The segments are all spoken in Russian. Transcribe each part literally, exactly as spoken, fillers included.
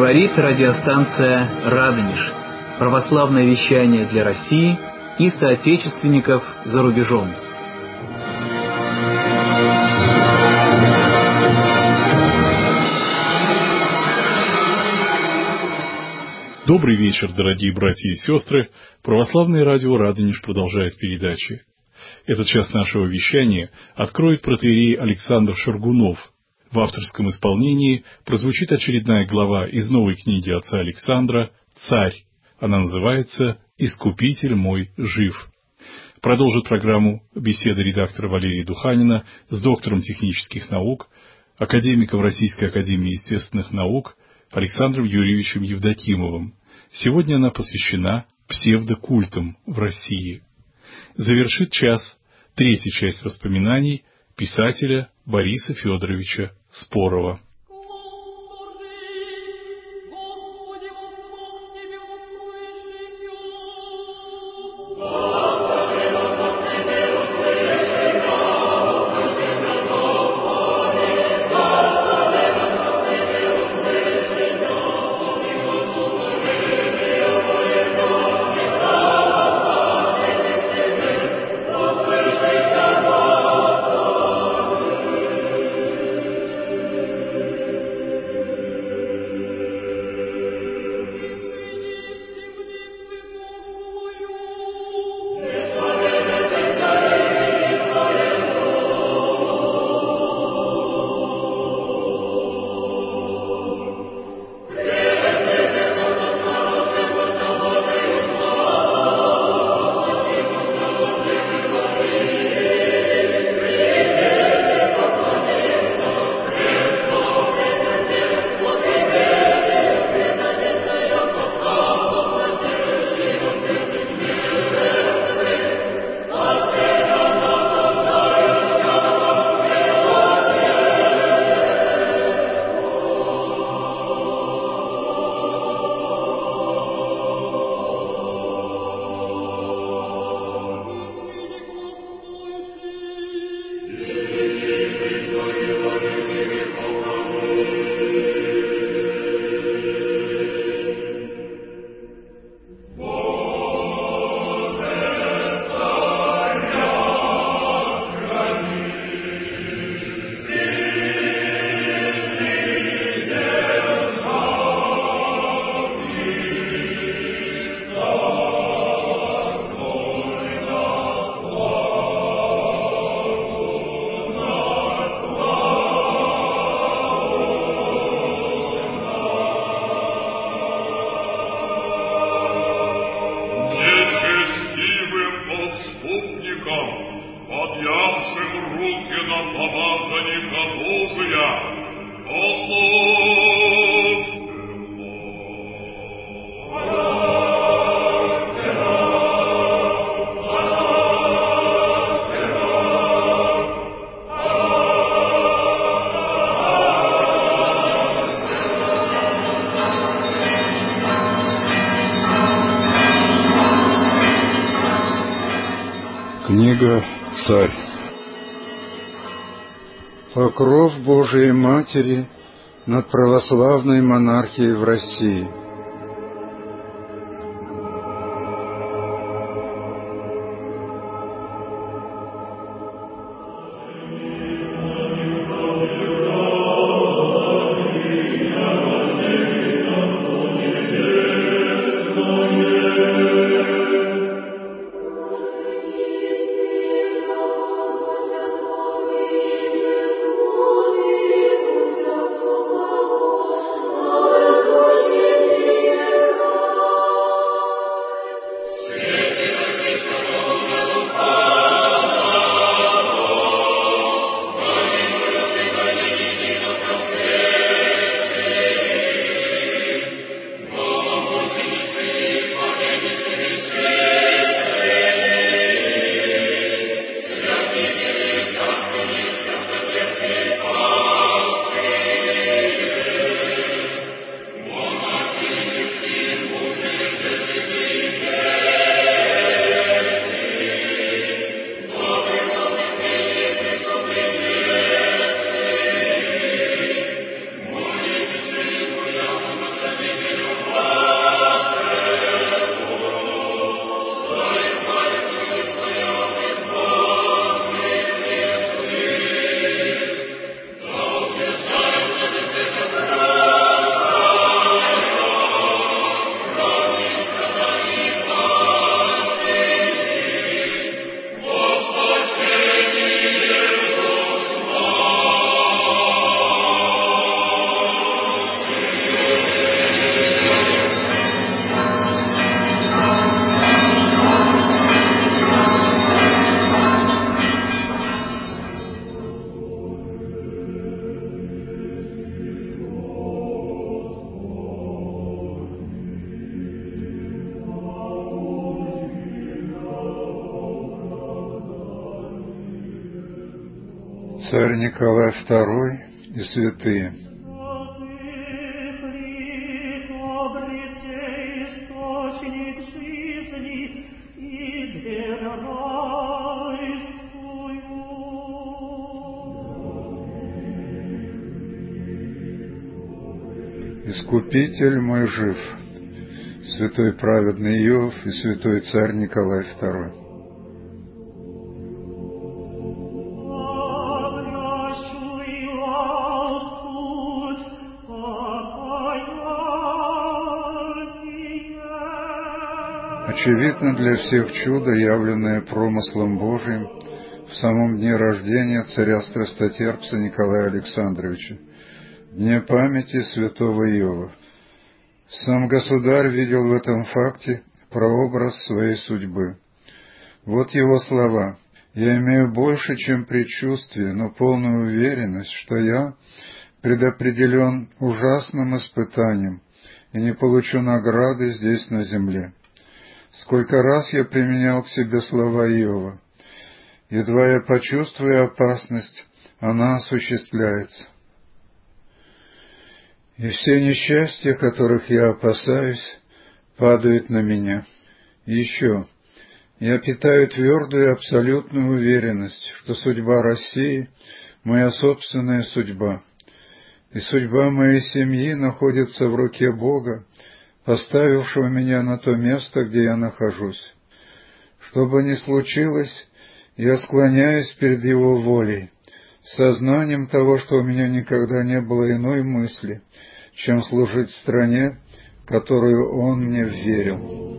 Говорит радиостанция «Радонеж». Православное вещание для России и соотечественников за рубежом. Добрый вечер, дорогие братья и сестры. Православное радио «Радонеж» продолжает передачи. Этот час нашего вещания откроет протоиерей Александр Шаргунов. В авторском исполнении прозвучит очередная глава из новой книги отца Александра «Царь». Она называется «Искупитель мой жив». Продолжит программу беседа редактора Валерия Духанина с доктором технических наук, академиком Российской академии естественных наук Александром Юрьевичем Евдокимовым. Сегодня она посвящена псевдокультам в России. Завершит час третья часть воспоминаний писателя Бориса Федоровича Спорова. Книга «Царь». Покров Божией Матери над православной монархией в России. Thank you. Царь Николай второй и святые. Искупитель мой жив, святой праведный Иов и святой царь Николай второй. Очевидно для всех чудо, явленное промыслом Божиим в самом дне рождения царя страстотерпца Николая Александровича, дне памяти святого Иова. Сам государь видел в этом факте прообраз своей судьбы. Вот его слова: «Я имею больше, чем предчувствие, но полную уверенность, что я предопределен ужасным испытанием и не получу награды здесь на земле. Сколько раз я применял к себе слова Иова. Едва я почувствую опасность, она осуществляется. И все несчастья, которых я опасаюсь, падают на меня. И еще, я питаю твердую и абсолютную уверенность, что судьба России — моя собственная судьба, и судьба моей семьи находится в руке Бога, поставившего меня на то место, где я нахожусь. Что бы ни случилось, я склоняюсь перед Его волей, сознанием того, что у меня никогда не было иной мысли, чем служить стране, которую Он мне вверил».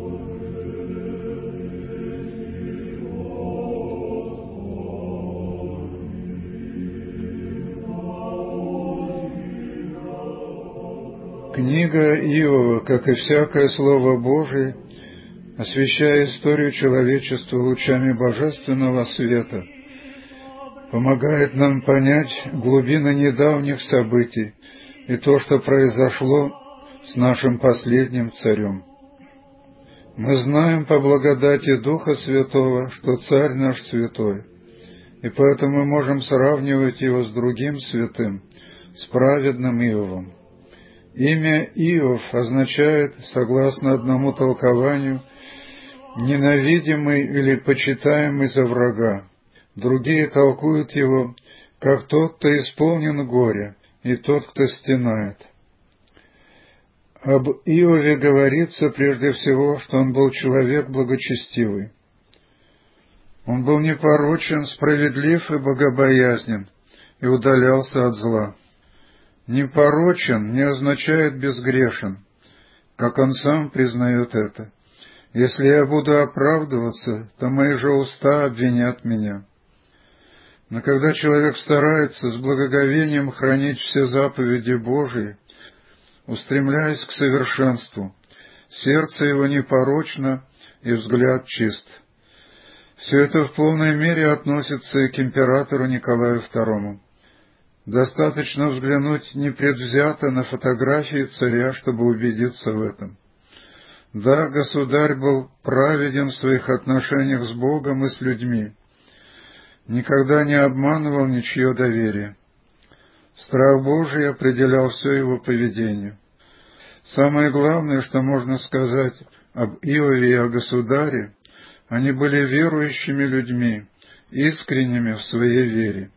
Книга Иова, как и всякое Слово Божие, освещая историю человечества лучами божественного света, помогает нам понять глубины недавних событий и то, что произошло с нашим последним царем. Мы знаем по благодати Духа Святого, что Царь наш святой, и поэтому мы можем сравнивать его с другим святым, с праведным Иовом. Имя Иов означает, согласно одному толкованию, «ненавидимый» или «почитаемый за врага». Другие толкуют его как «тот, кто исполнен горя, и тот, кто стенает». Об Иове говорится прежде всего, что он был человек благочестивый. Он был непорочен, справедлив и богобоязнен, и удалялся от зла. Непорочен не означает безгрешен, как он сам признает это. Если я буду оправдываться, то мои же уста обвинят меня. Но когда человек старается с благоговением хранить все заповеди Божии, устремляясь к совершенству, сердце его непорочно и взгляд чист. Все это в полной мере относится и к императору Николаю второму. Достаточно взглянуть непредвзято на фотографии царя, чтобы убедиться в этом. Да, государь был праведен в своих отношениях с Богом и с людьми, никогда не обманывал ничье доверие. Страх Божий определял все его поведение. Самое главное, что можно сказать об Иове и о государе, они были верующими людьми, искренними в своей вере.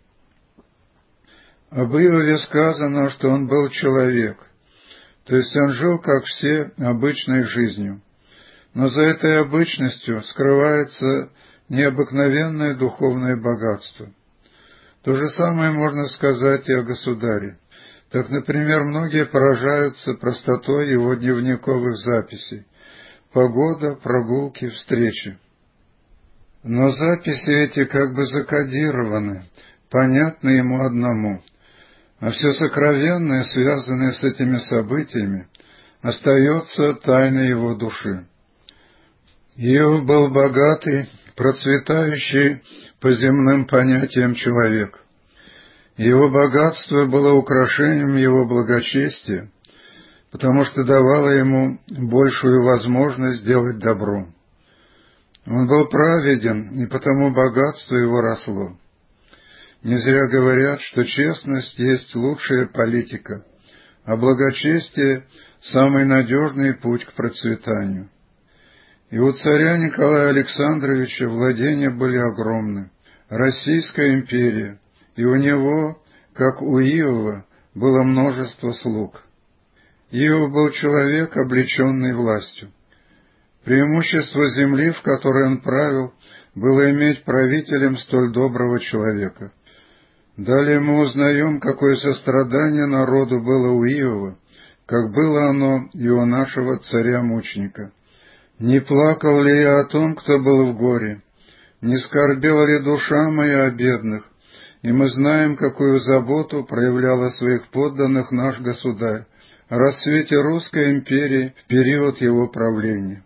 Об Иове сказано, что он был человек, то есть он жил, как все, обычной жизнью. Но за этой обычностью скрывается необыкновенное духовное богатство. То же самое можно сказать и о государе. Так, например, многие поражаются простотой его дневниковых записей: погода, прогулки, встречи. Но записи эти как бы закодированы, понятны ему одному, а все сокровенное, связанное с этими событиями, остается тайной его души. Иов был богатый, процветающий по земным понятиям человек. Его богатство было украшением его благочестия, потому что давало ему большую возможность делать добро. Он был праведен, и потому богатство его росло. Не зря говорят, что честность есть лучшая политика, а благочестие – самый надежный путь к процветанию. И у царя Николая Александровича владения были огромны. Российская империя, и у него, как у Иова, было множество слуг. Иов был человек, облеченный властью. Преимущество земли, в которой он правил, было иметь правителем столь доброго человека. Далее мы узнаем, какое сострадание народу было у Иова, как было оно и у нашего царя-мученика. «Не плакал ли я о том, кто был в горе? Не скорбела ли душа моя о бедных?» И мы знаем, какую заботу проявлял о своих подданных наш государь о расцвете Русской империи в период его правления.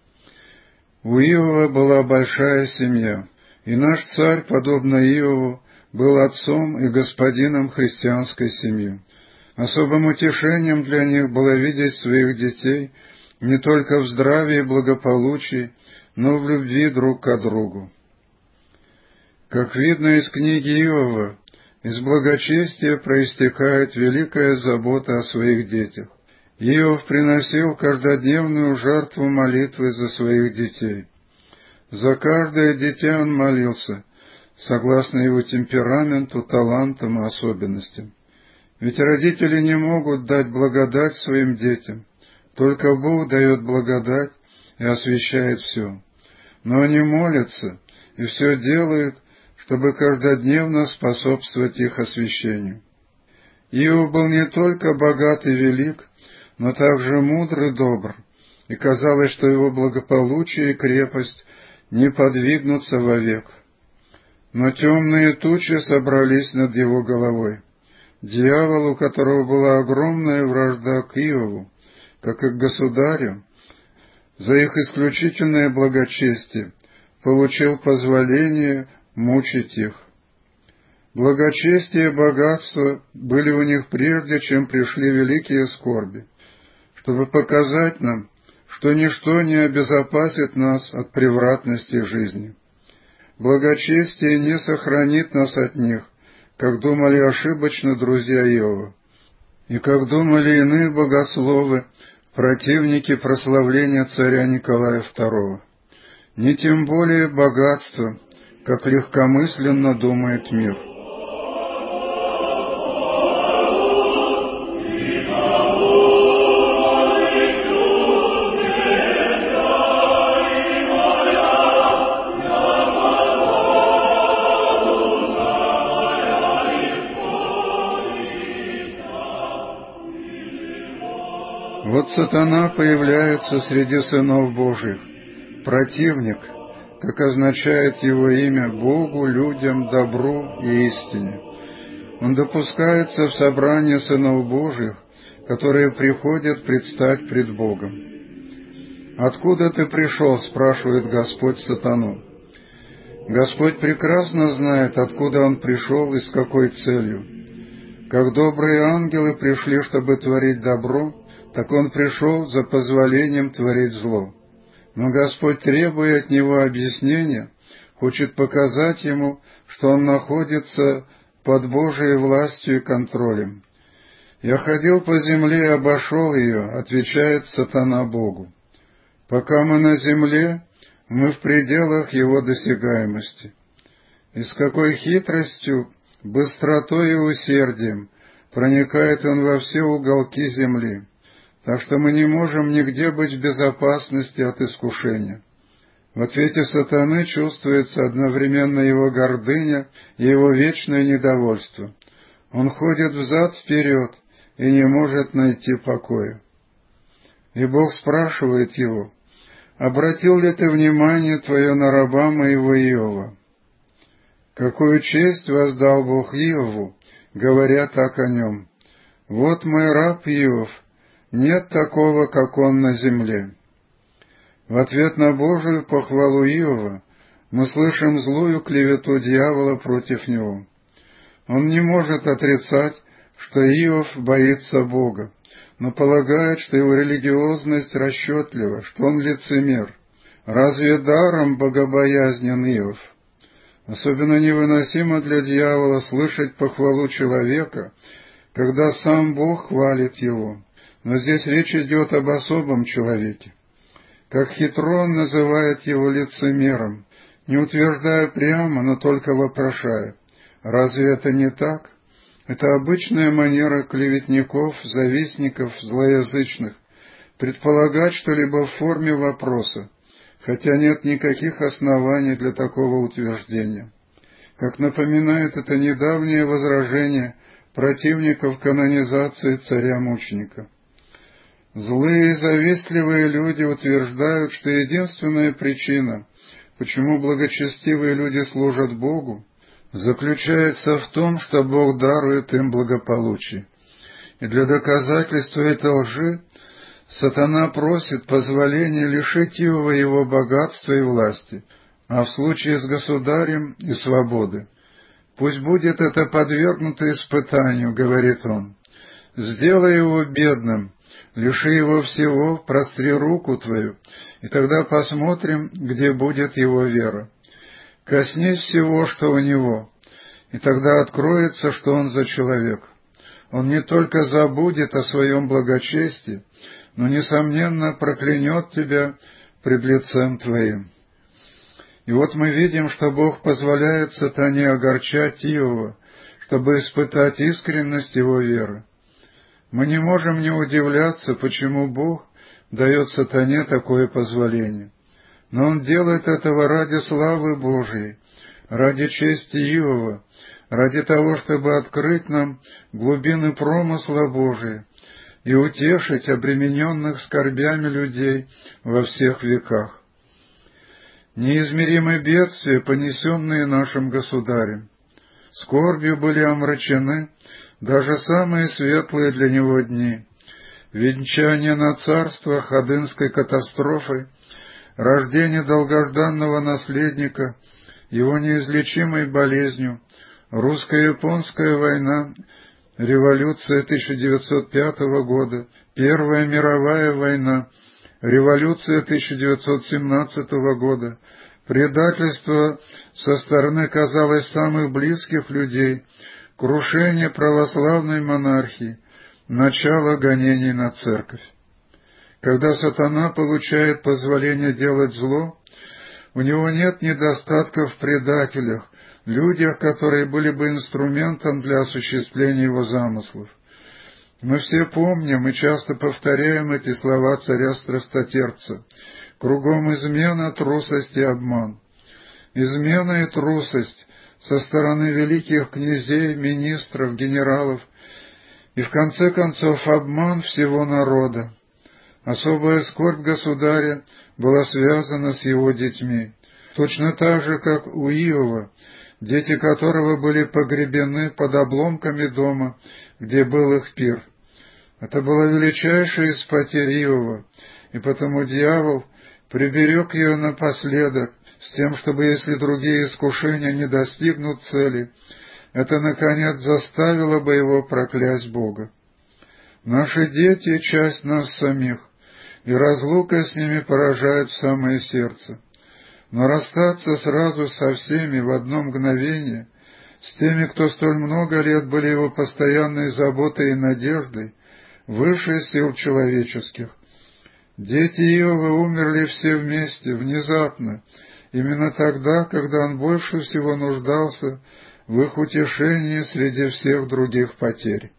У Иова была большая семья, и наш царь, подобно Иову, был отцом и господином христианской семьи. Особым утешением для них было видеть своих детей не только в здравии и благополучии, но в любви друг к другу. Как видно из книги Иова, из благочестия проистекает великая забота о своих детях. Иов приносил каждодневную жертву молитвы за своих детей. За каждое дитя он молился, согласно его темпераменту, талантам и особенностям. Ведь родители не могут дать благодать своим детям, только Бог дает благодать и освящает все. Но они молятся и все делают, чтобы каждодневно способствовать их освящению. Иов был не только богат и велик, но также мудр и добр, и казалось, что его благополучие и крепость не подвигнутся вовек. Но темные тучи собрались над его головой. Дьявол, у которого была огромная вражда к Иову, как и к государю, за их исключительное благочестие получил позволение мучить их. Благочестие и богатство были у них прежде, чем пришли великие скорби, чтобы показать нам, что ничто не обезопасит нас от превратности жизни. Благочестие не сохранит нас от них, как думали ошибочно друзья Иова, и как думали иные богословы, противники прославления царя Николая второго. Не тем более богатство, как легкомысленно думает мир. Вот сатана появляется среди сынов Божьих, противник, как означает его имя, Богу, людям, добру и истине. Он допускается в собрание сынов Божьих, которые приходят предстать пред Богом. «Откуда ты пришел?» — спрашивает Господь сатану. Господь прекрасно знает, откуда он пришел и с какой целью. Как добрые ангелы пришли, чтобы творить добро, так он пришел за позволением творить зло. Но Господь, требуя от него объяснения, хочет показать ему, что он находится под Божией властью и контролем. «Я ходил по земле и обошел ее», — отвечает сатана Богу. «Пока мы на земле, мы в пределах его досягаемости». И с какой хитростью, быстротой и усердием проникает он во все уголки земли, так что мы не можем нигде быть в безопасности от искушения. В ответе сатаны чувствуется одновременно его гордыня и его вечное недовольство. Он ходит взад-вперед и не может найти покоя. И Бог спрашивает его: «Обратил ли ты внимание твое на раба моего Иова?» Какую честь воздал Бог Иову, говоря так о нем: «Вот мой раб Иов, нет такого, как он на земле». В ответ на Божию похвалу Иова мы слышим злую клевету дьявола против него. Он не может отрицать, что Иов боится Бога, но полагает, что его религиозность расчетлива, что он лицемер. Разве даром богобоязнен Иов? Особенно невыносимо для дьявола слышать похвалу человека, когда сам Бог хвалит его. Но здесь речь идет об особом человеке. Как хитро он называет его лицемером, не утверждая прямо, но только вопрошая. Разве это не так? Это обычная манера клеветников, завистников, злоязычных, предполагать что-либо в форме вопроса, хотя нет никаких оснований для такого утверждения. Как напоминает это недавнее возражение противников канонизации царя-мученика. Злые и завистливые люди утверждают, что единственная причина, почему благочестивые люди служат Богу, заключается в том, что Бог дарует им благополучие. И для доказательства этой лжи сатана просит позволения лишить Иова его богатства и власти, а в случае с государем и свободы. «Пусть будет это подвергнуто испытанию», — говорит он. «Сделай его бедным, лиши его всего, простри руку твою, и тогда посмотрим, где будет его вера. Коснись всего, что у него, и тогда откроется, что он за человек. Он не только забудет о своем благочестии, но, несомненно, проклянет тебя пред лицем твоим». И вот мы видим, что Бог позволяет сатане огорчать Иова, чтобы испытать искренность его веры. Мы не можем не удивляться, почему Бог дает сатане такое позволение. Но Он делает этого ради славы Божией, ради чести Иова, ради того, чтобы открыть нам глубины промысла Божия и утешить обремененных скорбями людей во всех веках. Неизмеримые бедствия, понесенные нашим государем, скорбью были омрачены даже самые светлые для него дни. Венчание на царство Ходынской катастрофой, рождение долгожданного наследника, его неизлечимой болезнью, русско-японская война, революция тысяча девятьсот пятого года, Первая мировая война, революция тысяча девятьсот семнадцатого года, предательство со стороны, казалось, самых близких людей, крушение православной монархии, начало гонений на церковь. Когда сатана получает позволение делать зло, у него нет недостатка в предателях, людях, которые были бы инструментом для осуществления его замыслов. Мы все помним и часто повторяем эти слова царя-страстотерпца: «Кругом измена, трусость и обман». Измена и трусость со стороны великих князей, министров, генералов и, в конце концов, обман всего народа. Особая скорбь государя была связана с его детьми, точно так же, как у Иова, дети которого были погребены под обломками дома, где был их пир. Это была величайшая из потерь Иова, и потому дьявол приберег ее напоследок, с тем, чтобы, если другие искушения не достигнут цели, это, наконец, заставило бы его проклясть Бога. Наши дети — часть нас самих, и разлука с ними поражает в самое сердце. Но расстаться сразу со всеми в одно мгновение, с теми, кто столь много лет были его постоянной заботой и надеждой, выше сил человеческих. Дети Иова умерли все вместе, внезапно, именно тогда, когда он больше всего нуждался в их утешении среди всех других потерь.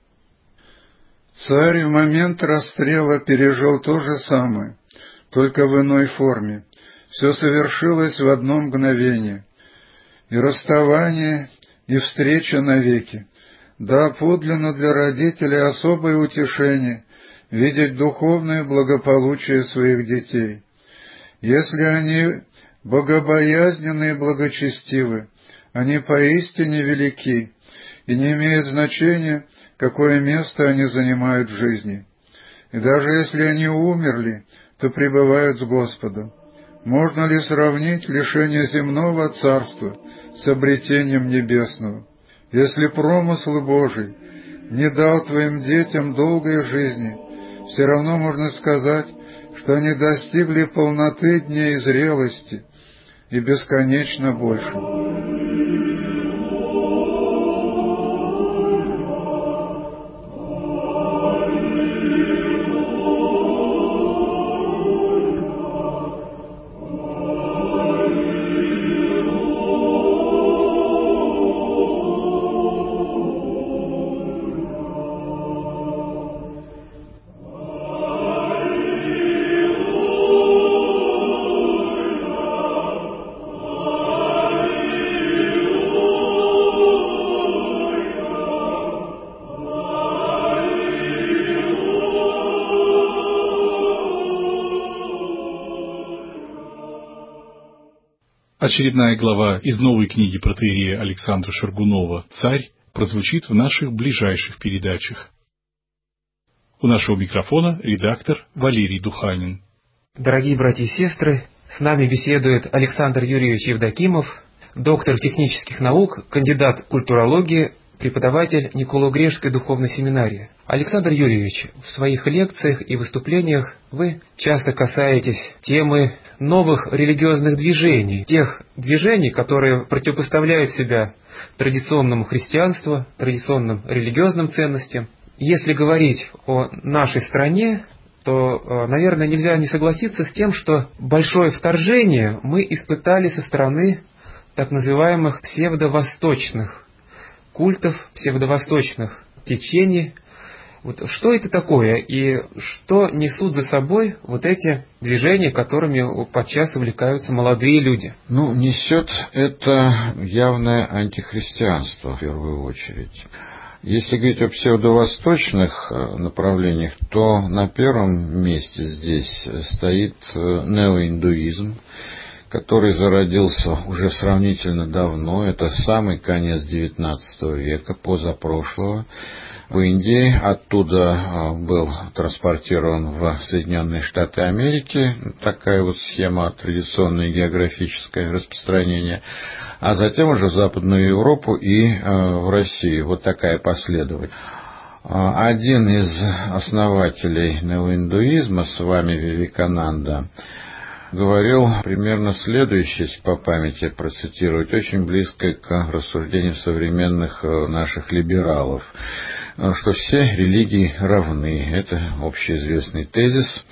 Царь в момент расстрела пережил то же самое, только в иной форме. Все совершилось в одно мгновение. И расставание, и встреча навеки. Да, подлинно для родителей особое утешение видеть духовное благополучие своих детей. Если они богобоязненны и благочестивы, они поистине велики, и не имеет значения, какое место они занимают в жизни. И даже если они умерли, то пребывают с Господом. Можно ли сравнить лишение земного царства с обретением небесного? Если промысл Божий не дал твоим детям долгой жизни, все равно можно сказать, что они достигли полноты дней зрелости и бесконечно больше. Очередная глава из новой книги протоиерея Александра Шаргунова «Царь» прозвучит в наших ближайших передачах. У нашего микрофона редактор Валерий Духанин. Дорогие братья и сестры, с нами беседует Александр Юрьевич Евдокимов, доктор технических наук, кандидат культурологии, преподаватель Николо-Грешской духовной семинарии. Александр Юрьевич, в своих лекциях и выступлениях вы часто касаетесь темы новых религиозных движений, тех движений, которые противопоставляют себя традиционному христианству, традиционным религиозным ценностям. Если говорить о нашей стране, то, наверное, нельзя не согласиться с тем, что большое вторжение мы испытали со стороны так называемых псевдовосточных культов, псевдовосточных течений. Вот что это такое и что несут за собой вот эти движения, которыми подчас увлекаются молодые люди? Ну, несет это явное антихристианство в первую очередь. Если говорить о псевдовосточных направлениях, то на первом месте здесь стоит неоиндуизм, который зародился уже сравнительно давно, это самый конец девятнадцатого века, позапрошлого, в Индии. Оттуда был транспортирован в Соединенные Штаты Америки, такая вот схема традиционное географическое распространение, а затем уже в Западную Европу и в Россию. Вот такая последовательность. Один из основателей неоиндуизма, с вами Вивекананда, говорил примерно следующее, если по памяти процитировать, очень близкое к рассуждению современных наших либералов, что все религии равны. Это общеизвестный тезис,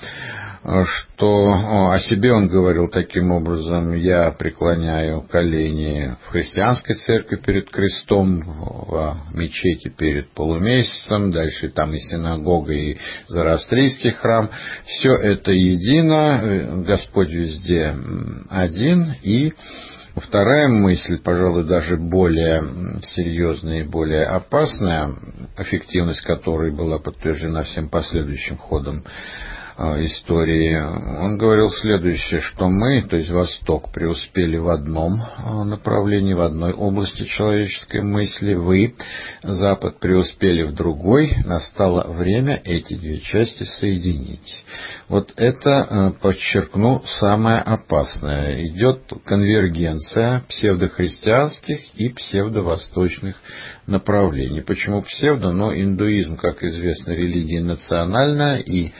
что о себе он говорил таким образом: я преклоняю колени в христианской церкви перед крестом, в мечети перед полумесяцем, дальше там и синагога, и зороастрийский храм. Все это едино, Господь везде один. И вторая мысль, пожалуй, даже более серьезная и более опасная, эффективность которой была подтверждена всем последующим ходом истории, он говорил следующее, что мы, то есть Восток, преуспели в одном направлении, в одной области человеческой мысли, вы, Запад, преуспели в другой, настало время эти две части соединить. Вот это, подчеркну, самое опасное. Идет конвергенция псевдохристианских и псевдовосточных направлений. Почему псевдо? Но индуизм, как известно, религия национальная, и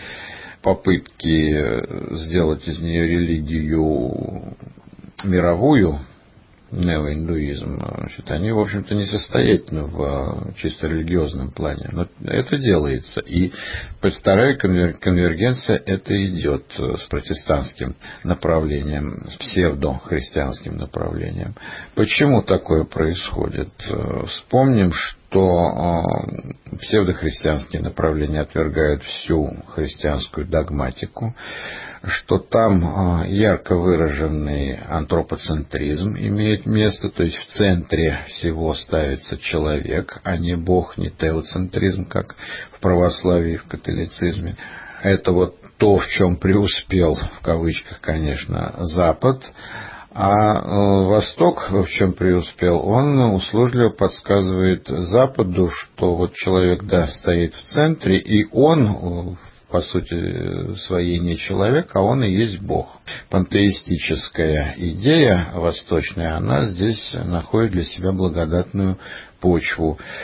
попытки сделать из нее религию мировую, неоиндуизм, значит, они, в общем-то, несостоятельны в чисто религиозном плане. Но это делается. И вторая конвергенция это идет с протестантским направлением, с псевдохристианским направлением. Почему такое происходит? Вспомним, что что псевдохристианские направления отвергают всю христианскую догматику, что там ярко выраженный антропоцентризм имеет место, то есть в центре всего ставится человек, а не Бог, не теоцентризм, как в православии и в католицизме. Это вот то, в чем преуспел, в кавычках, конечно, Запад. А Восток, в чем преуспел, он услужливо подсказывает Западу, что вот человек, да, стоит в центре, и он, по сути своей, не человек, а он и есть Бог. Пантеистическая идея восточная, она здесь находит для себя благодатную почву.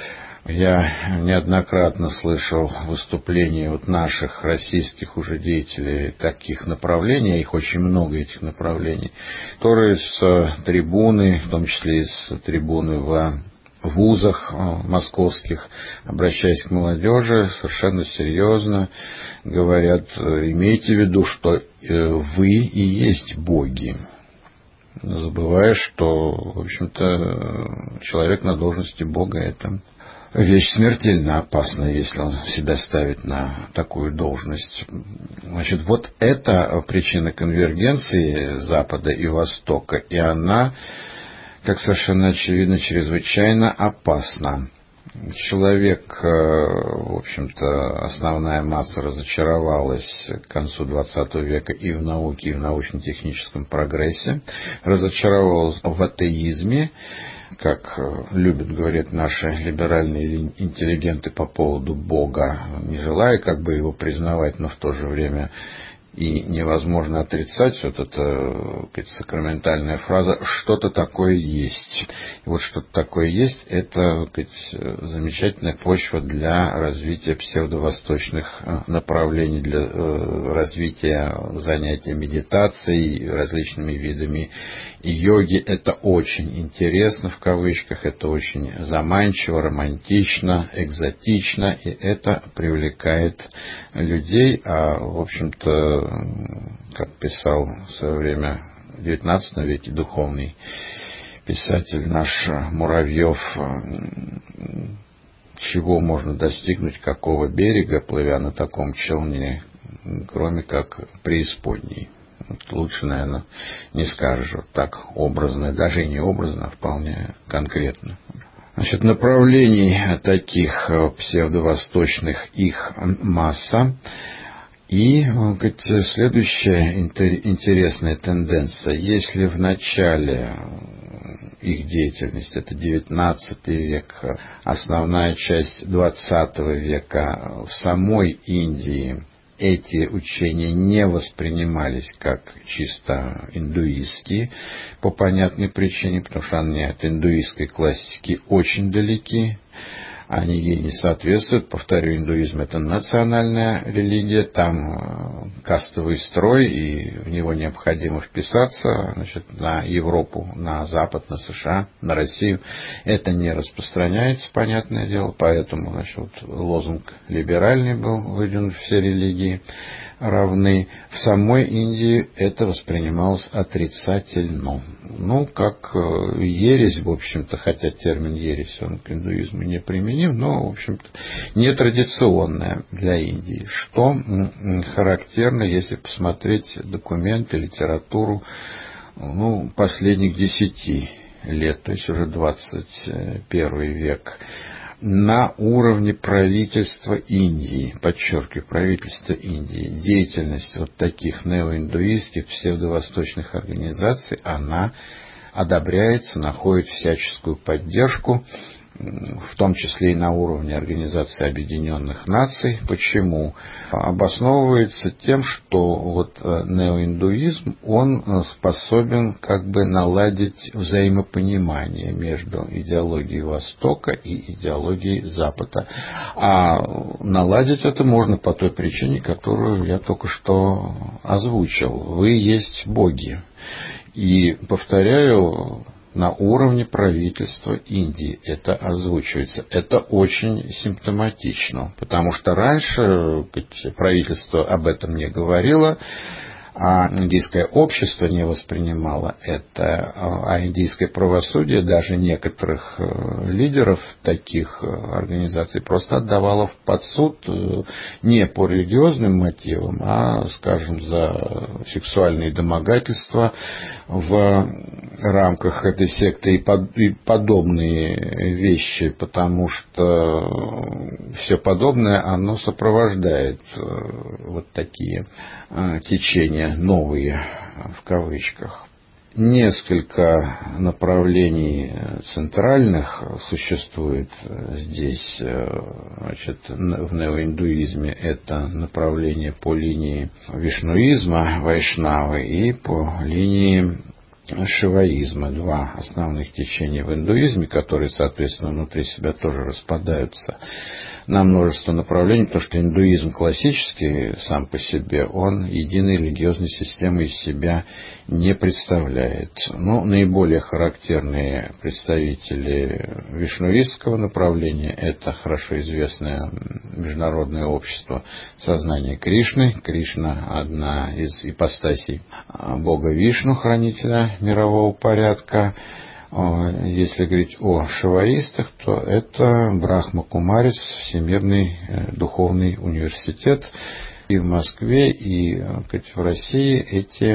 Я неоднократно слышал выступления вот наших российских уже деятелей таких направлений, их очень много, этих направлений, которые с трибуны, в том числе и с трибуны в вузах московских, обращаясь к молодежи, совершенно серьезно говорят: имейте в виду, что вы и есть боги. Забывая, что, в общем-то, человек на должности Бога — это вещь смертельно опасная, если он себя ставит на такую должность. Значит, вот это причина конвергенции Запада и Востока, и она, как совершенно очевидно, чрезвычайно опасна. Человек, в общем-то, основная масса разочаровалась к концу двадцатого века и в науке, и в научно-техническом прогрессе, разочаровалась в атеизме, как любят говорить наши либеральные интеллигенты по поводу Бога, не желая как бы его признавать, но в то же время и невозможно отрицать. Вот эта, эта сакраментальная фраза «что-то такое есть». И вот что-то такое есть — это, сказать, замечательная почва для развития псевдовосточных направлений, для развития занятия медитацией, различными видами йоги. Это очень интересно, в кавычках, это очень заманчиво, романтично, экзотично, и это привлекает людей, а, в общем-то, как писал в свое время в девятнадцатом веке духовный писатель наш Муравьев, чего можно достигнуть, какого берега, плывя на таком челне, кроме как преисподней. Вот лучше, наверное, не скажешь вот так образно, даже и не образно, а вполне конкретно. Значит, направлений таких псевдовосточных их масса. И, говорит, следующая интересная тенденция. Если в начале их деятельности, это девятнадцатый век, основная часть двадцатого века, в самой Индии эти учения не воспринимались как чисто индуистские, по понятной причине, потому что они от индуистской классики очень далеки. Они ей не соответствуют. Повторю, индуизм — это национальная религия, там кастовый строй, и в него необходимо вписаться, значит, на Европу, на Запад, на США, на Россию. Это не распространяется, понятное дело, поэтому, значит, вот лозунг либеральный был выдвинут: все религии равны. В самой Индии это воспринималось отрицательно. Ну, как ересь, в общем-то, хотя термин ересь, он к индуизму не применим, но, в общем-то, нетрадиционная для Индии. Что характерно, если посмотреть документы, литературу, ну, последних десяти лет, то есть уже двадцать первый век. На уровне правительства Индии, подчеркиваю, правительства Индии, деятельность вот таких неоиндуистских, псевдовосточных организаций, она одобряется, находит всяческую поддержку, в том числе и на уровне Организации Объединенных Наций. Почему? Обосновывается тем, что вот неоиндуизм, он способен как бы наладить взаимопонимание между идеологией Востока и идеологией Запада. А наладить это можно по той причине, которую я только что озвучил. Вы есть боги. И, повторяю, на уровне правительства Индии это озвучивается. Это очень симптоматично, потому что раньше правительство об этом не говорило, а индийское общество не воспринимало это, а индийское правосудие даже некоторых лидеров таких организаций просто отдавало в подсуд не по религиозным мотивам, а, скажем, за сексуальные домогательства в рамках этой секты и подобные вещи, потому что все подобное, оно сопровождает вот такие течения новые, в кавычках. Несколько направлений центральных существует здесь, значит, в неоиндуизме. Это направление по линии вишнуизма, вайшнавы, и по линии шиваизма, два основных течения в индуизме, которые, соответственно, внутри себя тоже распадаются на множество направлений, потому что индуизм классический сам по себе, он единой религиозной системы из себя не представляет. Но наиболее характерные представители вишнуистского направления – это хорошо известное международное общество сознания Кришны. Кришна – одна из ипостасей бога Вишну, хранителя мирового порядка. Если говорить о шиваистах, то это Брахма Кумарис, Всемирный духовный университет. И в Москве, и в России эти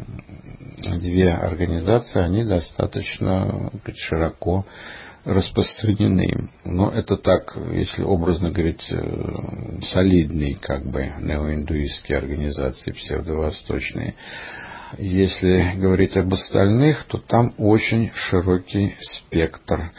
две организации, они достаточно широко распространены. Но это так, если образно говорить, солидные как бы неоиндуистские организации, псевдовосточные. Если говорить об остальных, то там очень широкий спектр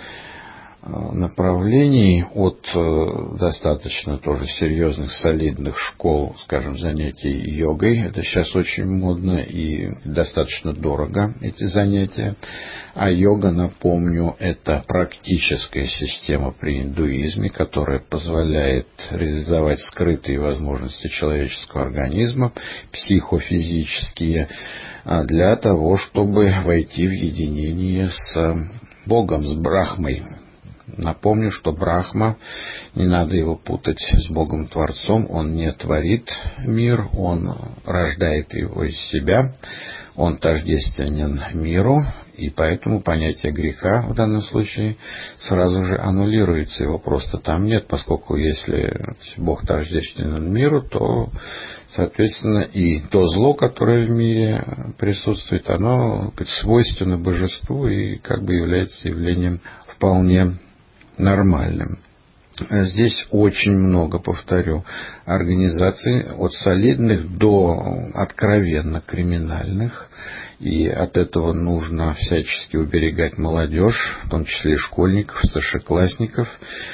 направлений от достаточно тоже серьезных, солидных школ, скажем, занятий йогой. Это сейчас очень модно и достаточно дорого, эти занятия. А йога, напомню, это практическая система при индуизме, которая позволяет реализовать скрытые возможности человеческого организма, психофизические, для того, чтобы войти в единение с Богом, с Брахмой. Напомню, что Брахма, не надо его путать с Богом-творцом, он не творит мир, он рождает его из себя, он тождественен миру, и поэтому понятие греха в данном случае сразу же аннулируется, его просто там нет, поскольку если Бог тождественен миру, то, соответственно, и то зло, которое в мире присутствует, оно свойственно божеству и как бы является явлением вполне нормальным. Здесь очень много, повторю, организаций от солидных до откровенно криминальных. И от этого нужно всячески уберегать молодежь, в том числе и школьников, старшеклассников.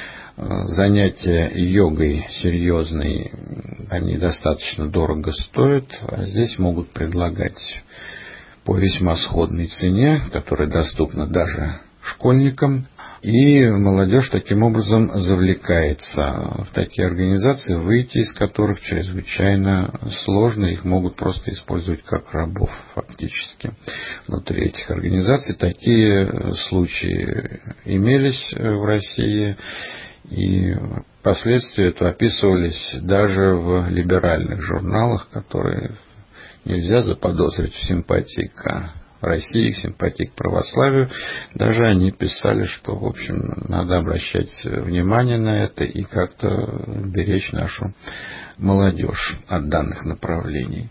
Занятия йогой серьезные, они достаточно дорого стоят, а здесь могут предлагать по весьма сходной цене, которая доступна даже школьникам. И молодежь таким образом завлекается в такие организации, выйти из которых чрезвычайно сложно. Их могут просто использовать как рабов фактически внутри этих организаций. Такие случаи имелись в России. И впоследствии это описывались даже в либеральных журналах, которые нельзя заподозрить в симпатии к России, симпатии к православию. Даже они писали, что, в общем, надо обращать внимание на это и как-то беречь нашу молодежь от данных направлений.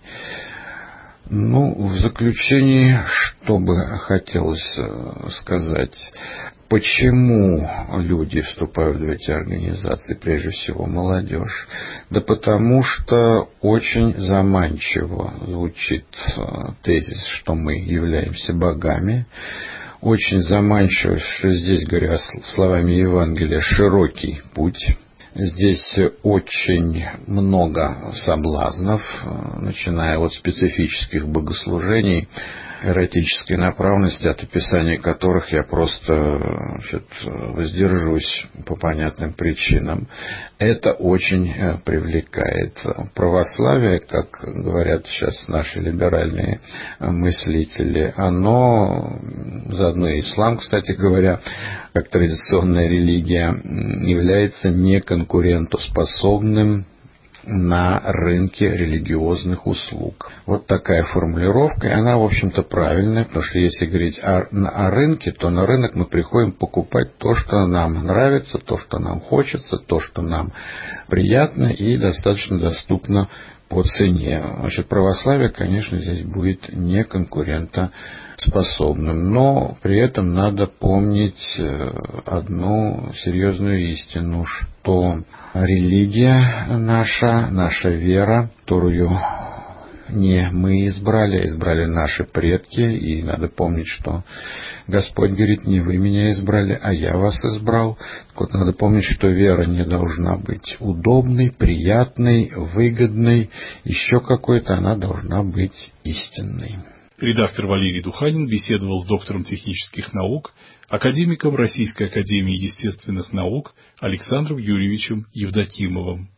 Ну, в заключении, что бы хотелось сказать. Почему люди вступают в эти организации, прежде всего молодежь? Да потому что очень заманчиво звучит тезис, что мы являемся богами. Очень заманчиво, что здесь, говоря словами Евангелия, широкий путь. Здесь очень много соблазнов, начиная от специфических богослужений, эротической направленности, от описания которых я просто значит, воздержусь по понятным причинам. Это очень привлекает. Православие, как говорят сейчас наши либеральные мыслители, оно, заодно и ислам, кстати говоря, как традиционная религия, является неконкурентоспособным на рынке религиозных услуг. Вот такая формулировка, и она, в общем-то, правильная, потому что если говорить о, о рынке, то на рынок мы приходим покупать то, что нам нравится, то, что нам хочется, то, что нам приятно и достаточно доступно по цене. Значит, православие, конечно, здесь будет не конкурентоспособным, но при этом надо помнить одну серьезную истину, что религия наша, наша вера, которую не мы избрали, а избрали наши предки, и надо помнить, что Господь говорит, не вы меня избрали, а я вас избрал. Так вот, надо помнить, что вера не должна быть удобной, приятной, выгодной, еще какой-то, она должна быть истинной. Редактор Валерий Духанин беседовал с доктором технических наук, академиком Российской академии естественных наук Александром Юрьевичем Евдокимовым.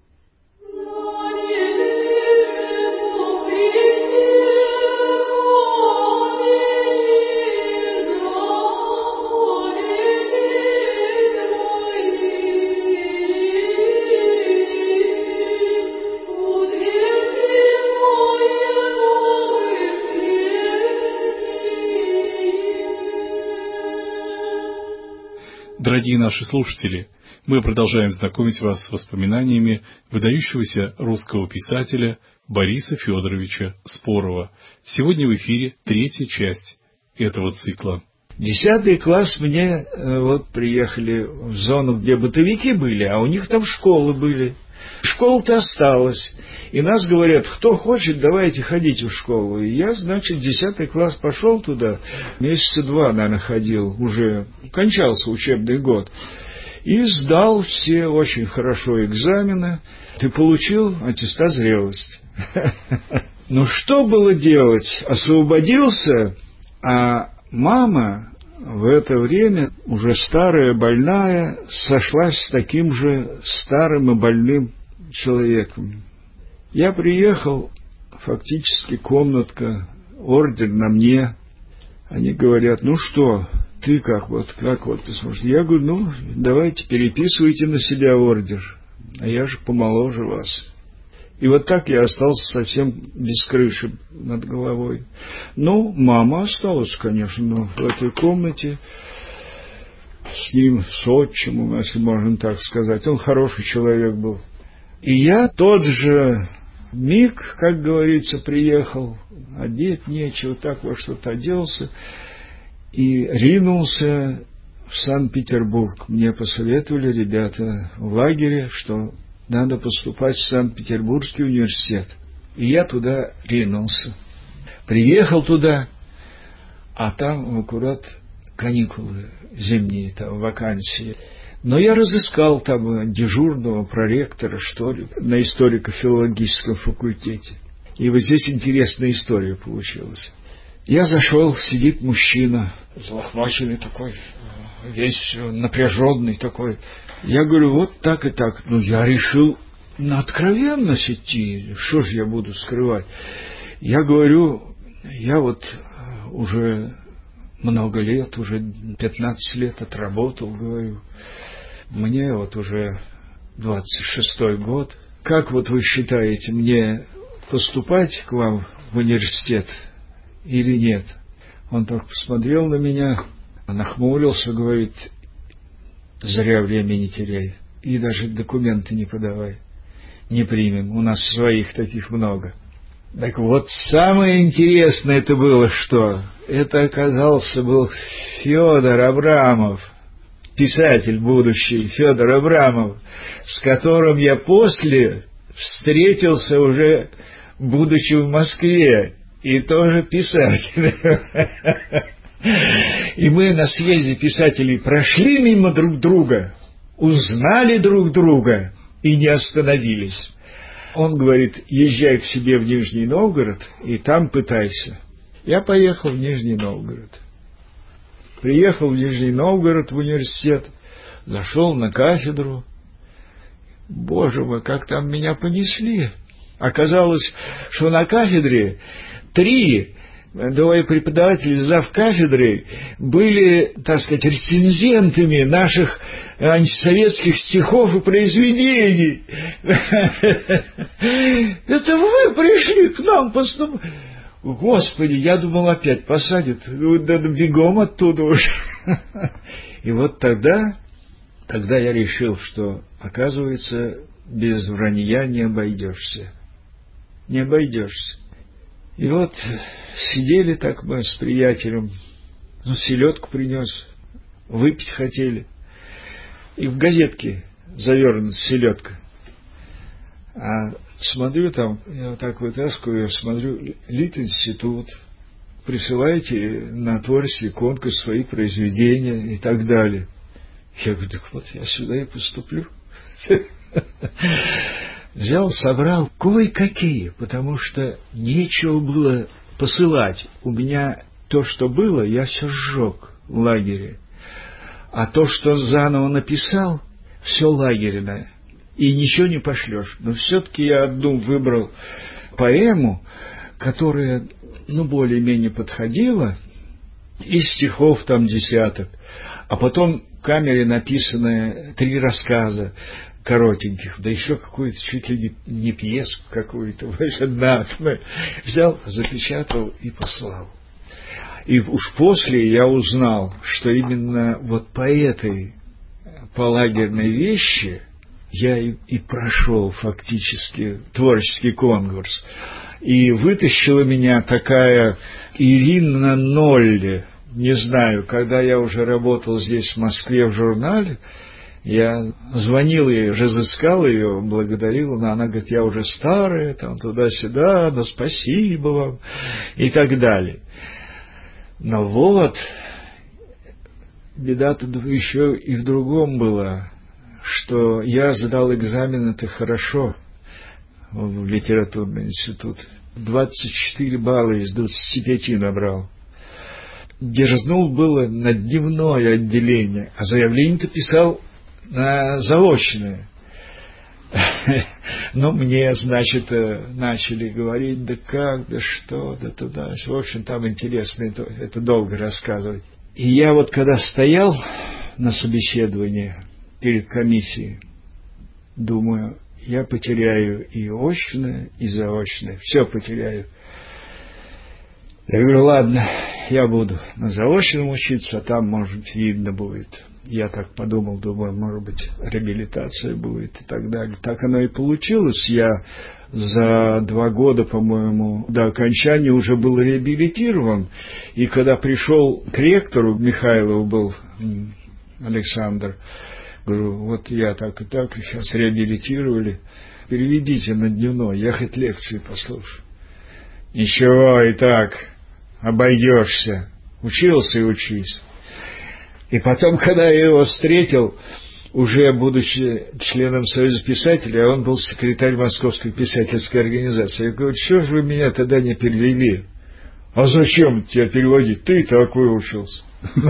Дорогие наши слушатели, мы продолжаем знакомить вас с воспоминаниями выдающегося русского писателя Бориса Федоровича Спорова. Сегодня в эфире третья часть этого цикла. Десятый класс мне, вот приехали в зону, где бытовики были, а у них там школы были. Школа-то осталась. И нас говорят, кто хочет, давайте ходите в школу. И я, значит, десятый класс пошел туда, месяца два, наверное, ходил, уже кончался учебный год. И сдал все очень хорошо экзамены, и получил аттестат зрелости. Ну, что было делать? Освободился, а мама в это время, уже старая, больная, сошлась с таким же старым и больным человеком. Я приехал, фактически комнатка, ордер на мне. Они говорят, ну что, ты как вот, как вот ты сможешь? Я говорю, ну, давайте переписывайте на себя ордер, а я же помоложе вас. И вот так я остался совсем без крыши над головой. Ну, мама осталась, конечно, но в этой комнате с ним, с отчимом, если можно так сказать. Он хороший человек был. И я тот же миг, как говорится, приехал, одеть нечего, так во что-то оделся, и ринулся в Санкт-Петербург. Мне посоветовали ребята в лагере, что надо поступать в Санкт-Петербургский университет. И я туда ринулся. Приехал туда, а там аккурат каникулы зимние, там вакансии. Но я разыскал там дежурного проректора, что ли, на историко-филологическом факультете. И вот здесь интересная история получилась. Я зашел, сидит мужчина, взлохмаченный такой, весь напряженный такой. Я говорю, вот так и так. Ну, я решил на откровенность идти. Что же я буду скрывать? Я говорю, я вот уже много лет, уже пятнадцать лет отработал, говорю. Мне вот уже двадцать шестой год. Как вот вы считаете, мне поступать к вам в университет или нет? Он так посмотрел на меня, нахмурился, говорит, зря время не теряй. И даже документы не подавай. Не примем, у нас своих таких много. Так вот, самое интересное это было, что это оказался был Федор Абрамов, писатель будущий Федор Абрамов, с которым я после встретился уже, будучи в Москве, и тоже писатель. И мы на съезде писателей прошли мимо друг друга, узнали друг друга и не остановились. Он говорит, езжай к себе в Нижний Новгород и там пытайся. Я поехал в Нижний Новгород. Приехал в Нижний Новгород в университет, зашел на кафедру. Боже мой, как там меня понесли. Оказалось, что на кафедре три двое преподавателей завкафедры были, так сказать, рецензентами наших антисоветских стихов и произведений. Это вы пришли к нам поступать? Господи, я думал, опять посадят, бегом оттуда уже. И вот тогда, тогда я решил, что, оказывается, без вранья не обойдешься. Не обойдешься. И вот сидели так мы с приятелем, ну, селедку принес, выпить хотели. И в газетке завернута селедка. А смотрю там, я вот так вытаскиваю, смотрю, Литинститут, присылайте на творческий конкурс свои произведения и так далее. Я говорю, так вот я сюда и поступлю. Взял, собрал кое-какие, потому что нечего было посылать. У меня то, что было, я все сжег в лагере. А то, что заново написал, все лагерное. И ничего не пошлешь. Но все-таки я одну выбрал поэму, которая, ну, более-менее подходила. Из стихов там десяток. А потом в камере написаны три рассказа коротеньких, да еще какую-то чуть ли не, не пьесу какую-то, вообще нафиг. Взял, запечатал и послал. И уж после я узнал, что именно вот по этой, по лагерной вещи я и, и прошел фактически творческий конкурс. И вытащила меня такая Ирина Нолли. Не знаю, когда я уже работал здесь, в Москве, в журнале, я звонил ей, разыскал ее, благодарил, но она говорит, я уже старая, там туда-сюда, но спасибо вам, и так далее. Но вот, беда-то еще и в другом была, что я сдал экзамен-то хорошо в литературный институт. двадцать четыре балла из двадцати пяти набрал. Дерзнул было на дневное отделение, а заявление-то писал на заочное. Но мне, значит, начали говорить, да как, да что, да туда. В общем, там интересно, это, это долго рассказывать. И я вот когда стоял на собеседовании перед комиссией, думаю, я потеряю и очное, и заочное, все потеряю. Я говорю, ладно, я буду на заочном учиться, а там, может, видно будет. Я так подумал, думаю, может быть, реабилитация будет и так далее. Так оно и получилось. Я за два года, по-моему, до окончания уже был реабилитирован. И когда пришел к ректору, Михайлов был Александр, говорю, вот я так и так, сейчас реабилитировали, переведите на дневной, я хоть лекции послушаю. Ничего, и так обойдешься. Учился и учись. И потом, когда я его встретил, уже будучи членом Союза писателей, а он был секретарь Московской писательской организации, я говорю, что же вы меня тогда не перевели? А зачем тебя переводить? Ты так выучился.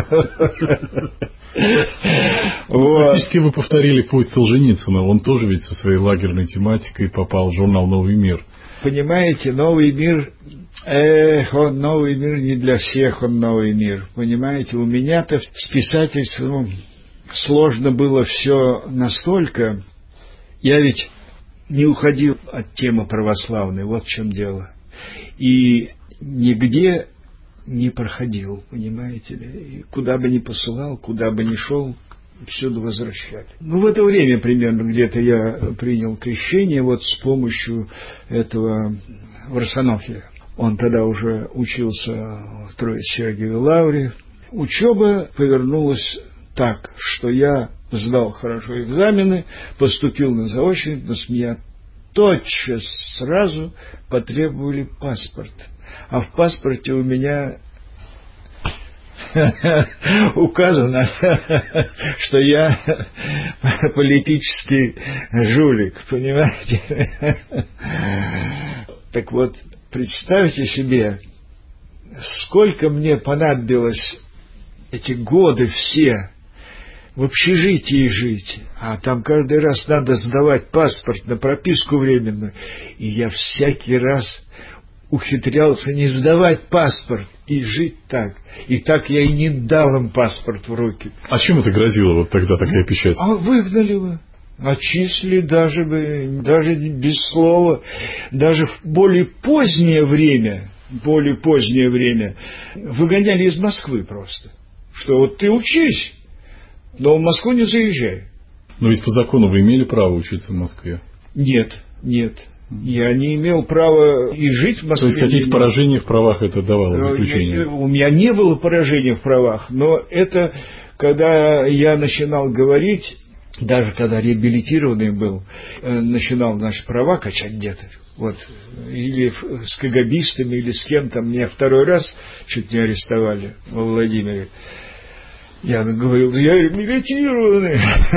Практически вы повторили путь Солженицына. Он тоже ведь со своей лагерной тематикой попал в журнал «Новый мир». Понимаете, «Новый мир», эх, он «Новый мир» не для всех, он «Новый мир». Понимаете, у меня-то с писательством сложно было все настолько. Я ведь не уходил от темы православной, вот в чем дело. И нигде не проходил, понимаете ли. И куда бы ни посылал, куда бы ни шел, всюду возвращали. Ну, в это время примерно где-то я принял крещение вот с помощью этого Варсонофия. Он тогда уже учился в Троице-Сергиевой лавре. Учеба повернулась так, что я сдал хорошо экзамены, поступил на заочный, но с меня тотчас сразу потребовали паспорт. А в паспорте у меня указано, что я политический жулик, понимаете? Так вот, представьте себе, сколько мне понадобилось эти годы все в общежитии жить, а там каждый раз надо сдавать паспорт на прописку временную, и я всякий раз ухитрялся не сдавать паспорт и жить так. И так я и не дал им паспорт в руки. А чем это грозило вот тогда такая печать? А выгнали бы. Отчислили даже бы, даже без слова, даже в более позднее время, более позднее время выгоняли из Москвы просто. Что вот ты учись, но в Москву не заезжай. Но ведь по закону вы имели право учиться в Москве? Нет, нет. Я не имел права и жить в Москве. То есть какие-то поражения в правах это давало заключение? У меня не было поражения в правах, но это, когда я начинал говорить, даже когда реабилитированный был, начинал наши права качать где-то, вот, или с кагабистами, или с кем-то, меня второй раз чуть не арестовали во Владимире. Я говорил, я реабилитированный.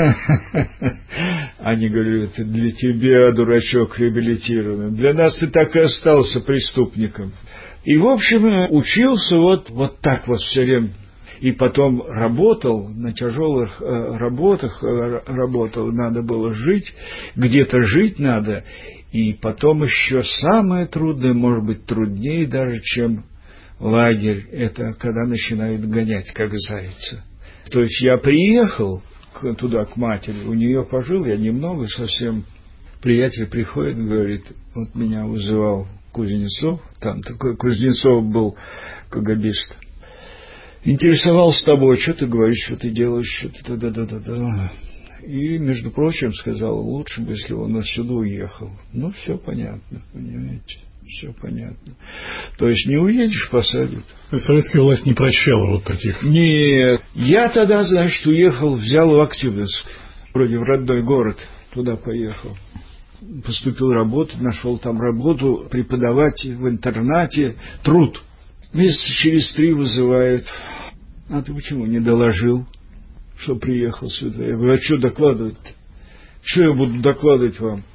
Они говорят, это для тебя, дурачок, реабилитированный. Для нас ты так и остался преступником. И, в общем, учился вот, вот так вот все время. И потом работал, на тяжелых э, работах э, работал, надо было жить, где-то жить надо. И потом еще самое трудное, может быть, труднее даже, чем лагерь, это когда начинают гонять, как зайца. То есть я приехал к, туда, к матери, у нее пожил я немного совсем. Приятель приходит, говорит, вот меня вызывал Кузнецов, там такой Кузнецов был КГБист. Интересовался тобой, что ты говоришь, что ты делаешь, что ты да-да-да-да. И, между прочим, сказал, лучше бы, если он отсюда уехал. Ну, все понятно, понимаете, все понятно. То есть не уедешь, посадят. Советская власть не прощала вот таких. Нет. Я тогда, значит, уехал, взял в Актюбинск, вроде в родной город, туда поехал. Поступил работать, нашел там работу, преподавать в интернате, труд. Месяца через три вызывают. А ты почему не доложил, что приехал сюда? Я говорю, а что докладывать-то? Что я буду докладывать вам?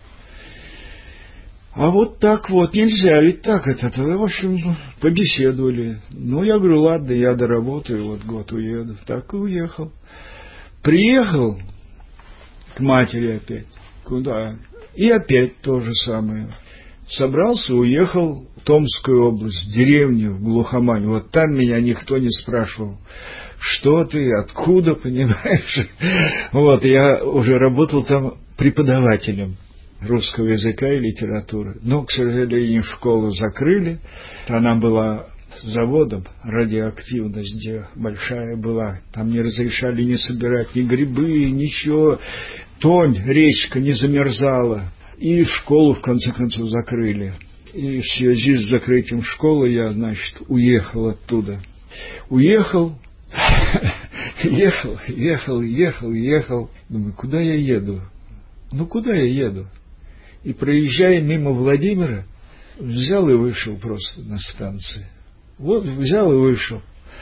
А вот так вот, нельзя, ведь так это. В общем, побеседовали. Ну, я говорю, ладно, я доработаю, вот год уеду. Так и уехал. Приехал к матери опять. Куда? И опять то же самое. Собрался, уехал в Томскую область, в деревню, в Глухомань. Вот там меня никто не спрашивал, что ты, откуда, понимаешь. Вот, я уже работал там преподавателем русского языка и литературы. Но, к сожалению, школу закрыли. Она была заводом, радиоактивность где большая была. Там не разрешали ни собирать ни грибы, ничего. Тонь, речка не замерзала. И школу, в конце концов, закрыли. И в связи с закрытием школы я, значит, уехал оттуда. Уехал, ехал, ехал, ехал, ехал. Думаю, куда я еду? Ну, куда я еду? И, проезжая мимо Владимира, взял и вышел просто на станции. Вот, взял и вышел.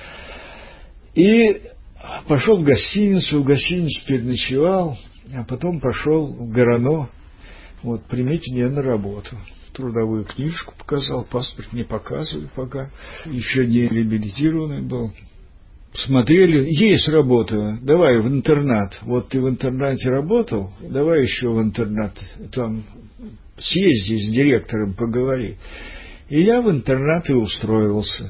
И пошел в гостиницу, в гостинице переночевал, а потом пошел в Горано. Вот, примите меня на работу. Трудовую книжку показал, паспорт не показывали пока. Еще не реабилитированный был. Смотрели, есть работа, давай в интернат. Вот ты в интернате работал, давай еще в интернат. Там съезди с директором, поговори. И я в интернат и устроился.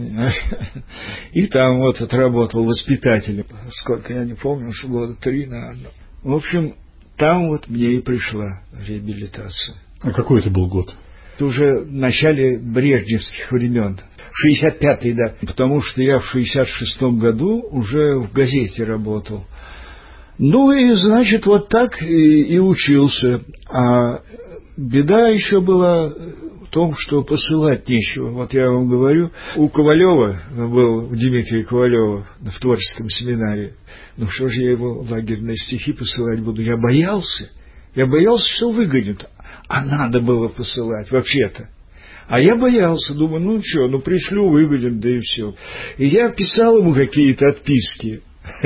И там вот отработал воспитателем. Сколько, я не помню, что года три, наверное. В общем, там вот мне и пришла реабилитация. А какой это был год? Это уже в начале брежневских времен. шестьдесят пятый, да. Потому что я в шестьдесят шестом году уже в газете работал. Ну и, значит, вот так и, и учился. А беда еще была в том, что посылать нечего. Вот я вам говорю, у Ковалева, был у Дмитрия Ковалева в творческом семинаре, ну что же я его в лагерные стихи посылать буду? Я боялся. Я боялся, что выгонят. А надо было посылать вообще-то. А я боялся, думаю, ну что, ну пришлю, выгонят, да и все. И я писал ему какие-то отписки.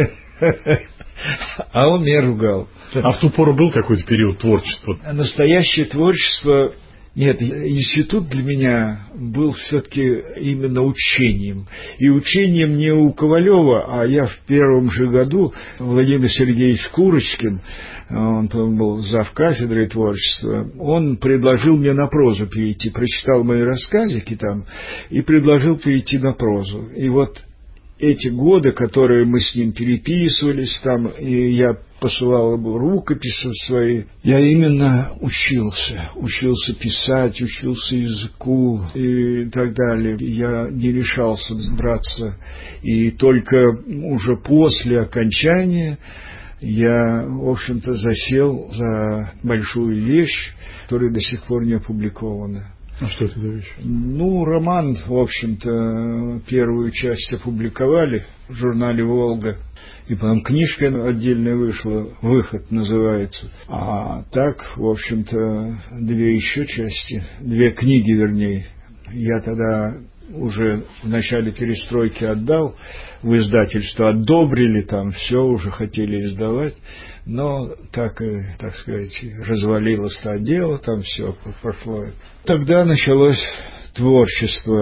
А он меня ругал. А в ту пору был какой-то период творчества? Настоящее творчество... Нет, институт для меня был все-таки именно учением. И учением не у Ковалева, а я в первом же году, Владимир Сергеевич Курочкин, он был завкафедрой творчества, он предложил мне на прозу перейти, прочитал мои рассказики там и предложил перейти на прозу. И вот эти годы, которые мы с ним переписывались, там, и я посылал ему рукописи свои, я именно учился, учился писать, учился языку и так далее. Я не решался браться, и только уже после окончания я, в общем-то, засел за большую вещь, которая до сих пор не опубликована. А что это за вещь? Ну, роман, в общем-то, первую часть опубликовали в журнале «Волга». И потом книжка отдельная вышла, «Выход» называется. А так, в общем-то, две еще части, две книги, вернее. Я тогда уже в начале перестройки отдал в издательство, одобрили там, все уже хотели издавать. Но так, так сказать, развалилось то дело, там все пошло. Тогда началось творчество.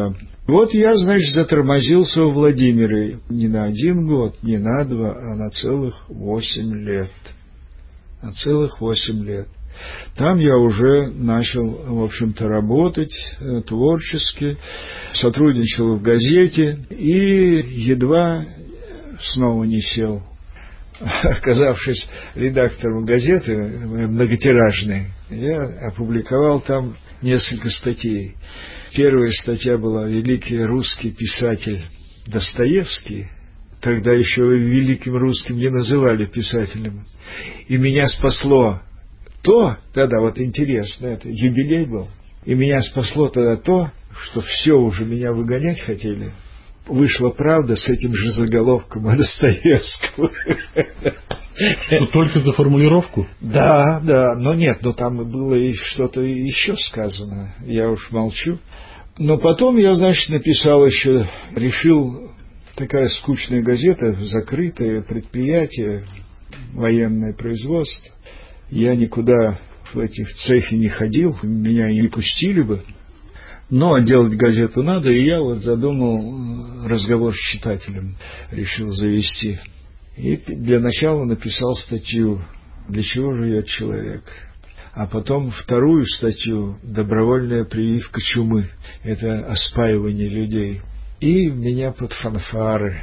Вот я, значит, затормозился во Владимире не на один год, не на два, а на целых восемь лет. На целых восемь лет. Там я уже начал, в общем-то, работать творчески, сотрудничал в газете и едва снова не сел. Оказавшись редактором газеты многотиражной, я опубликовал там несколько статей. Первая статья была «Великий русский писатель Достоевский». Тогда еще великим русским не называли писателем. И меня спасло то, тогда вот интересно, это юбилей был, и меня спасло тогда то, что все уже меня выгонять хотели. Вышла правда с этим же заголовком о Достоевском. Ну, только за формулировку? Да, да, но нет, но там было и что-то еще сказано, я уж молчу. Но потом я, значит, написал еще, решил, такая скучная газета, закрытое предприятие, военное производство. Я никуда в этих цехи не ходил, меня и не пустили бы. Но делать газету надо, и я вот задумал разговор с читателем, решил завести. И для начала написал статью «Для чего живет человек?». А потом вторую статью «Добровольная прививка чумы». Это о спаивании людей. И меня под фанфары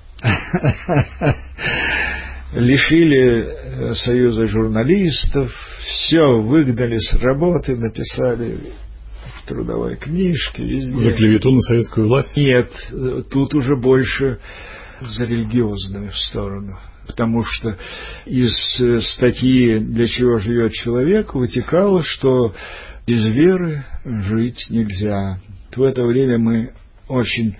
лишили союза журналистов, все, выгнали с работы, написали в трудовой книжке, везде. За клевету на советскую власть? Нет, тут уже больше за религиозную сторону. Потому что из статьи «Для чего живет человек» вытекало, что без веры жить нельзя. В это время мы очень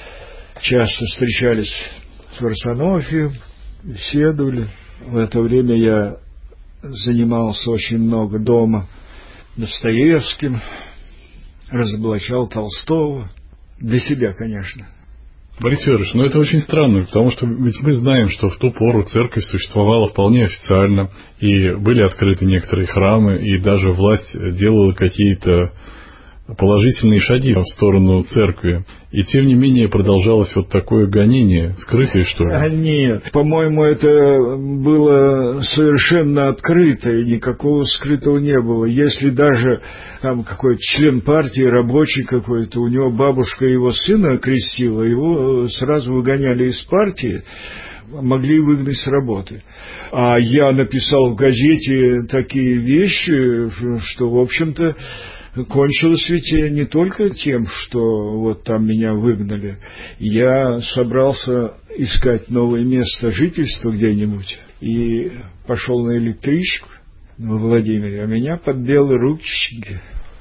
часто встречались с Варсонофием, беседовали. В это время я занимался очень много дома Достоевским, разоблачал Толстого. Для себя, конечно. Борис Федорович, ну это очень странно, потому что ведь мы знаем, что в ту пору церковь существовала вполне официально, и были открыты некоторые храмы, и даже власть делала какие-то положительные шаги в сторону церкви. И тем не менее продолжалось вот такое гонение, скрытое, что ли? А нет, по-моему, это было совершенно открыто, и никакого скрытого не было. Если даже там какой-то член партии, рабочий какой-то, у него бабушка его сына окрестила, его сразу выгоняли из партии, могли выгнать с работы. А я написал в газете такие вещи, что, в общем-то, кончилось ведь не только тем, что вот там меня выгнали. Я собрался искать новое место жительства где-нибудь и пошел на электричку во Владимире, а меня под белые ручки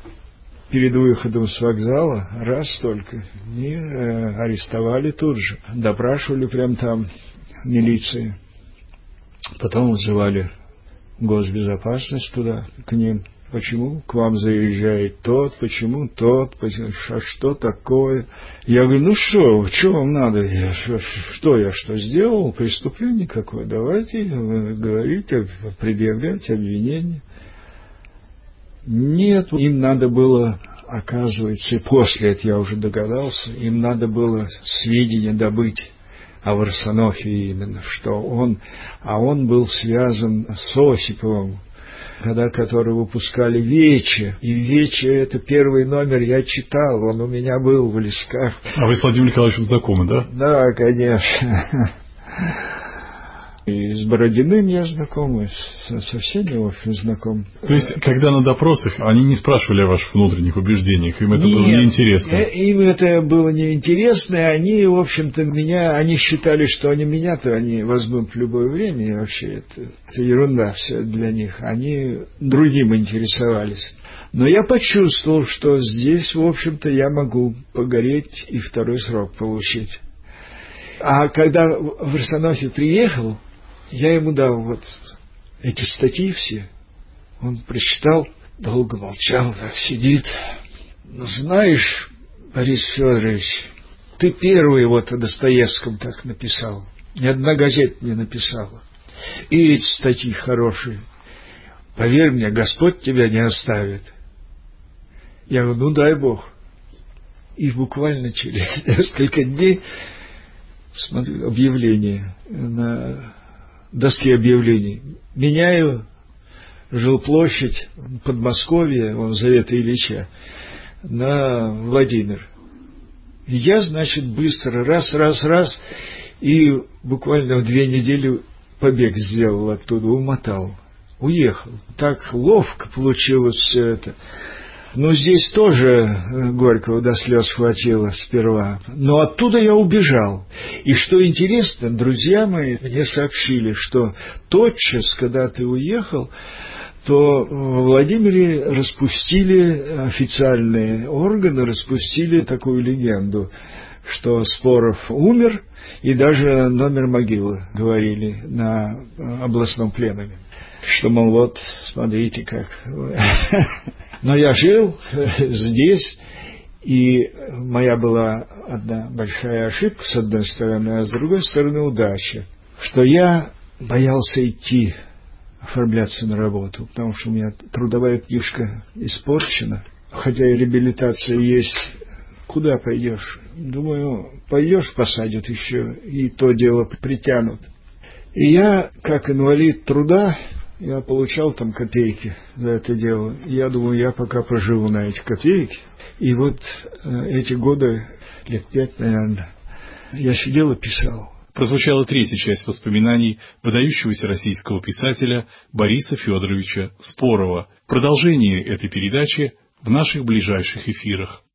перед выходом с вокзала раз только не арестовали тут же, допрашивали прям там милиции. Потом вызывали госбезопасность туда, к ним. Почему к вам заезжает тот, почему тот, почему, а что такое? Я говорю, ну что, что вам надо? Я, что, что я что сделал? Преступление какое? Давайте говорите, предъявляйте обвинение. Нет, им надо было, оказывается, и после этого я уже догадался, им надо было сведения добыть о Варсонофии именно, что он, а он был связан с Осиповым, когда который выпускали «Вече». И «Вече» — это первый номер, я читал, он у меня был в листках. А вы с Владимиром Николаевичем знакомы, да? Да, конечно. И с Бородиным я знаком, и со, со всеми, в общем, знаком. То есть, когда на допросах, они не спрашивали о ваших внутренних убеждениях, им это Нет, было неинтересно? Им это было неинтересно, и они, в общем-то, меня, они считали, что они меня-то, они возьмут в любое время, и вообще это, это ерунда все для них. Они другим интересовались. Но я почувствовал, что здесь, в общем-то, я могу погореть и второй срок получить. А когда Варсонофий приехал, я ему дал вот эти статьи все. Он прочитал, долго молчал, так сидит. Ну, знаешь, Борис Федорович, ты первый вот о Достоевском так написал. Ни одна газета не написала. И эти статьи хорошие. Поверь мне, Господь тебя не оставит. Я говорю, ну дай Бог. И буквально через несколько дней смотрю объявление на доске объявлений. Меняю жилплощадь Подмосковья, вон Завета Ильича, на Владимир. И я, значит, быстро раз, раз, раз, и буквально в две недели побег сделал оттуда, умотал, уехал. Так ловко получилось все это. Но здесь тоже горького до слез хватило сперва. Но оттуда я убежал. И что интересно, друзья мои мне сообщили, что тотчас, когда ты уехал, то в Владимире распустили, официальные органы распустили такую легенду, что Споров умер, и даже номер могилы говорили на областном пленуме. Что, мол, вот, смотрите как. Но я жил здесь, и моя была одна большая ошибка, с одной стороны, а с другой стороны удача, что я боялся идти оформляться на работу, потому что у меня трудовая книжка испорчена, хотя и реабилитация есть. Куда пойдешь? Думаю, пойдешь, посадят еще, и то дело притянут. И я, как инвалид труда, я получал там копейки за это дело. И я думаю, я пока проживу на эти копейки. И вот э, эти годы, лет пять, наверное, я сидел и писал. Прозвучала третья часть воспоминаний выдающегося российского писателя Бориса Федоровича Спорова. Продолжение этой передачи в наших ближайших эфирах.